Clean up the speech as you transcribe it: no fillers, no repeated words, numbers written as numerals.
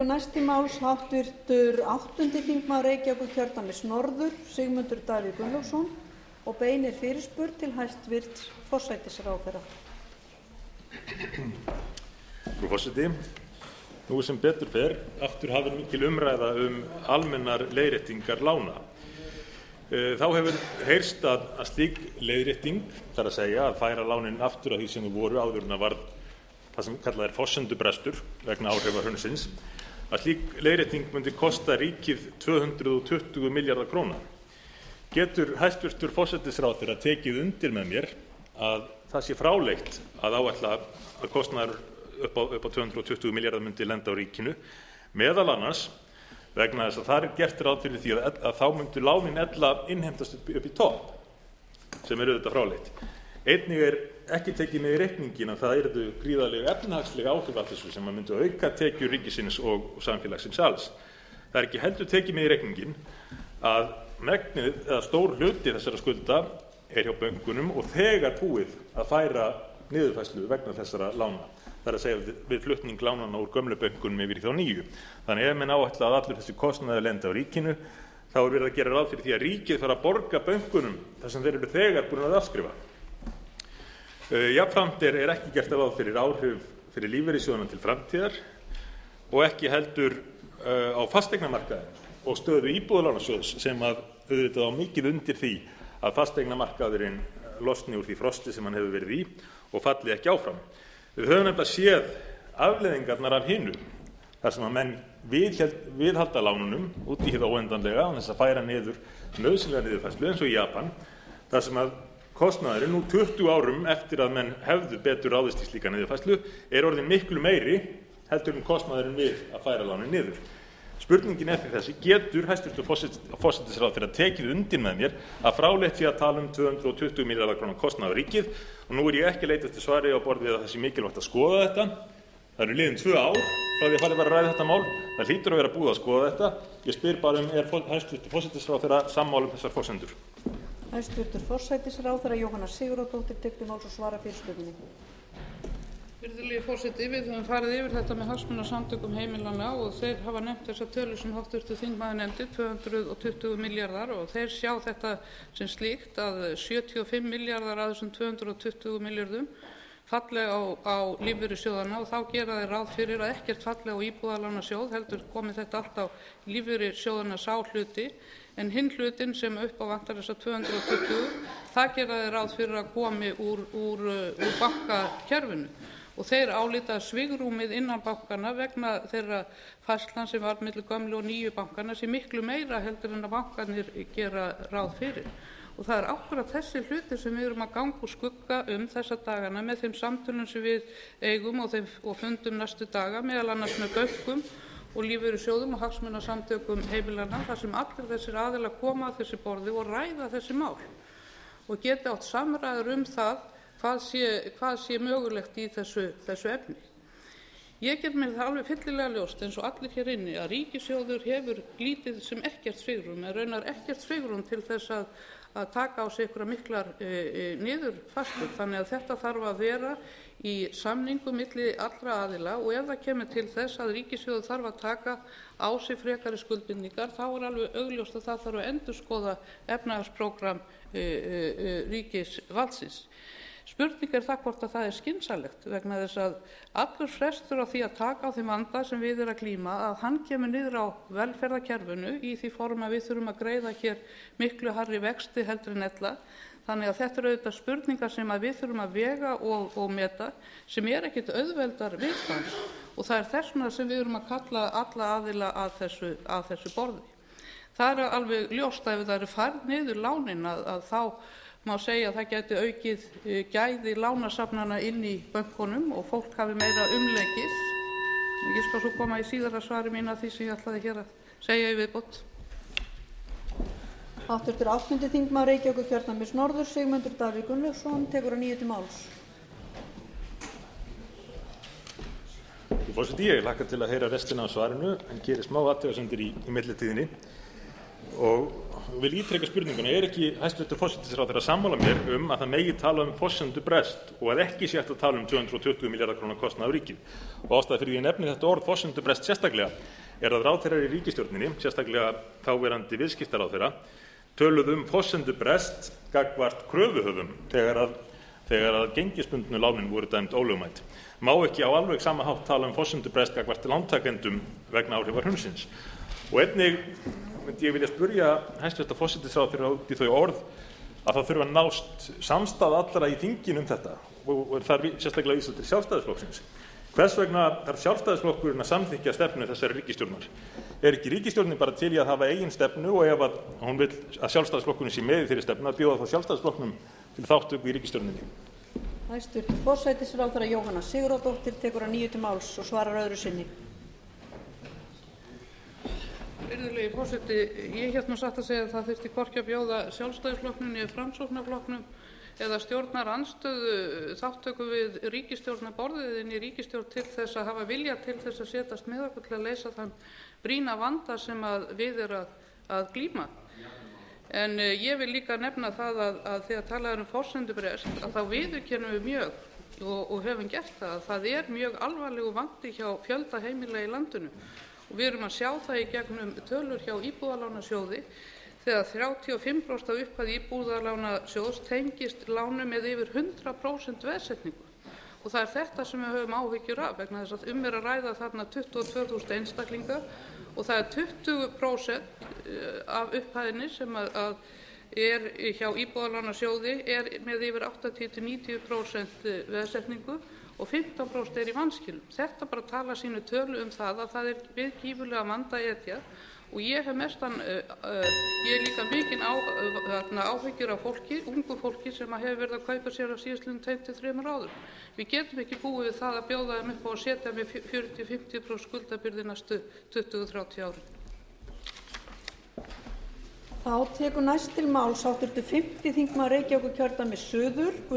Næsti máls háttvirtur 8. þingmaður Reykjavíkurkjördæmis norður, Sigmundur Davíð Gunnlaugsson, og beinir fyrirspurn til hæstvirts forsætisráðherra. Frú forseti, nú sem betur fer aftur hafin mikil umræða almennar leiðréttingar lána. Þá hefur heyrst að slík leiðrétting, þar að segja að færa lánin aftur að því sem þau voru áður en að varð það sem kallað forsendubrestur vegna áhrifa hrunsins, að slík leiðrétting myndi kosta ríkið 220 milljarða króna. Getur hæstvirtur forsætisráðherra tekið undir með mér að það sé fráleitt að áætla að kostnaður upp á 220 milljarða myndi lenda á ríkinu, meðal annars vegna þess að það gert ráð fyrir því að þá myndu lánin ella innheimtast upp í topp, sem auðvitað fráleitt. Einnig ekki tekið með í reikningin að það yrðu gríðarleg efnahagsleg áhrif af þessu sem myndu auka tekjur ríkisins og samfélagsins alls. Það ekki heldur tekið með í reikningin að megnið eða stór hluti þessara skulda hjá bönkunum og þegar búið að færa niðurfærslu vegna þessara lána. Það er að segja við flutning lánanna úr gömlu bönkunum yfir í þá nýju. Þannig ef menn áætla að allur þessi kostnaður lenda á ríkinu, þá verið að gera ráð fyrir því að ríkið fara að borga bönkunum þar sem þeir eru þegar búin að afskrifa. Jafnframt ekki gert ráð fyrir áhrif fyrir lífeyrissjóðina til framtíðar og ekki heldur á fasteignamarkaðinn og stöðu íbúðalánasjóðs sem að auðvitað á mikið undir því að fasteignamarkaðurinn losni úr því frosti sem hann hefur verið í og falli ekki áfram. Við höfum nefnilega séð afleiðingarnar af hinu, þar sem að menn viðhalda lánunum út í hið óendanlega án þess að færa niður nauðsynlega niðurfærslu eins og í Japan, þar sem að kostnaðurinn nú 20 árum eftir að menn hefðu betur ráðist í slíka niðurfærslu orðinn miklu meiri heldur en kostnaðurinn við að færa lánin niður. Spurningin því þessi, getur hæstvirtur forsætisráðherra tekið undir með mér að fráleitt því að tala 220 milljarða króna kostnað á ríkið og nú ég ekki að leita eftir svari á borð við að það sé mikilvægt að skoða þetta. Það eru liðin 2 ár frá því að farið var að ræða þetta mál. Það hlýtur að vera búið að skoða þetta. Ég spyr bara hæstvirtur forsætisráðherra sammála þessar forsendur? Hæstvirtur forsætisráðherra Jóhanna Sigurðardóttir tekur til máls og svarar fyrirspurninni. Virðulegi forseti, við höfum farið yfir þetta með hagsmunasamtökum heimilanna og þeir hafa nefnt þessa tölu sem háttvirtur þingmaður nefndi, 220 milljarðar, og þeir sjá þetta sem slíkt að 75 milljarðar af þessum 220 milljörðum falli á lífeyrissjóðana og þá gera þeir ráð fyrir að ekkert falli á íbúðalánasjóð, heldur komi þetta allt á lífeyrissjóðana sá hluti, en hinn hlutin sem upp á vantar þessa 220, það gera þeir ráð fyrir að komi úr bankakerfinu. Og þeir álíta svigrúmið innan bankana vegna þeirra færslan sem var milli gömlu og nýju bankana sem miklu meira heldur en að bankarnir gera ráð fyrir. Og það akkúrat þessi hluti sem við erum að ganga úr skugga þessa dagana með þeim samtölum sem við eigum og fundum næstu daga, meðal annars með bönkum og lífeyrissjóðum og hagsmunasamtökum heimilanna, þar sem allir þessir aðilar koma að þessi borði og ræða þessi mál og geta átt samræður það hvað sé mögulegt í þessu efni. Ég get mér það alveg fyllilega ljóst eins og allir hér inni að ríkissjóður hefur lítið sem ekkert svigrúm, en raunar ekkert svigrúm til þess að taka á sig einhverjar miklar niðurfærslur, þannig að þetta þarf að vera í samningum milli allra aðila og ef það kemur til þess að ríkissjóður þarf að taka á sig frekari skuldbindingar þá alveg augljóst að það þarf að endurskoða efnahagsprógramm ríkisvaldsins. Spurning það hvort að það skynsamlegt vegna þess að allur frestur á því að taka á þeim vanda sem við að glíma að hann kemur niður á velferðarkerfinu í því form að við þurfum að greiða hér miklu hærri vexti heldur en ella. Þannig að þetta auðvitað spurningar sem að við þurfum að vega og meta sem ekkert auðveldar viðfangs og það þess vegna sem við erum að kalla alla aðila að þessu borði. Það alveg ljóst að ef það eru færð niður lánin að þá má segja að það gæti aukið gæði lánasafnana inn í bönkunum og fólk hafi meira umleikis. Ég skal svo koma í síðara svari mín að því sem ég ætlaði hér að segja í viðbót. Háttvirtur 8. þingmaður Reykjavíkurkjördæmis norður, Sigmundur Davíð Gunnlaugsson, tekur að nýju til máls. Forseti, ég hlakka til að heyra restina af svarinu en geri smá athugasemdir í millitíðinni. og vil ítreka spurninguna: er ekki hæstvirtur forsætisráðherra sammála mér að það megi tala forsendubrest og að ekki sé hægt að tala 220 milljarða króna kostnað á ríkið? Og ástæða fyrir því ég nefni þetta orð forsendubrest sérstaklega er að ráðherrar í ríkisstjórninni, sérstaklega þáverandi viðskiptaráðherra, töluðu forsendubrest gagnvart kröfuhöfum þegar að gengisbundnu lánin voru dæmd ólögmæt. Má ekki á alveg sama hátt tala forsendubrest gagnvart lántakendum vegna áhrifa hrunsins? Og einnig myndi ég vilja spyrja hæstvirtan forsætisráðherra út í þau orð að það þurfi að nást samstaða allra í þinginu þetta, og þar sérstaklega vísað til Sjálfstæðisflokksins. Hvers vegna þarf Sjálfstæðisflokkurinn að samþykkja stefnu þessari ríkisstjórnar? Er ekki ríkisstjórnin bara til í að hafa eigin stefnu, og ef að hún vill að Sjálfstæðisflokkurinn sé með í þeirri stefnu, að bjóða þá Sjálfstæðisflokknum til þátttöku í ríkisstjórninni? Hæstvirtur forsætisráðherra Jóhanna Sigurðardóttir tekur að nýju til máls og svarar öðru sinni. Virðulegi forseti, ég hef nú satt að segja að það þyrfti hvorki að bjóða Sjálfstæðisflokknum eða Framsóknarflokknum eða stjórnarandstöðu þátttöku við ríkisstjórnarborðið inn í ríkisstjórn til þess að hafa vilja til þess að setjast með okkur til að leysa þann brýna vanda sem við er að glíma. En ég vil líka nefna það að þegar talað forsendubrest, að þá viðurkennum við mjög og höfum gert það, að það er mjög alvarlegu vandi hjá fjölda heimila í landinu. Og við erum að sjá það í gegnum tölur hjá Íbúðalánasjóði þegar 35% af upphæð Íbúðalánasjóðs tengist lánum með yfir 100% veðsetningu. Og það er þetta sem við höfum áhyggjur af, vegna þess að er að ræða þarna 22.000 einstaklingar og það er 20% af upphæðinni sem er hjá Íbúðalánasjóði er með yfir 80–90% veðsetningu og 15% er í vanskilum. Þetta bara tala sínu tölu það að það er við gífurlega vanda etja, og ég hef ég er líka mikinn áhyggjur af fólki, ungu fólki sem hefur verið að kaupa sér á síðastliðnum 2–3 árum. Við getum ekki búið við það að bjóða þeim upp á að setja með 40–50% skuldabyrði næstu 20–30 árin. Þá tekur næst til máls hv. 5. þingmaður Reykjavíkurkjördæmis suður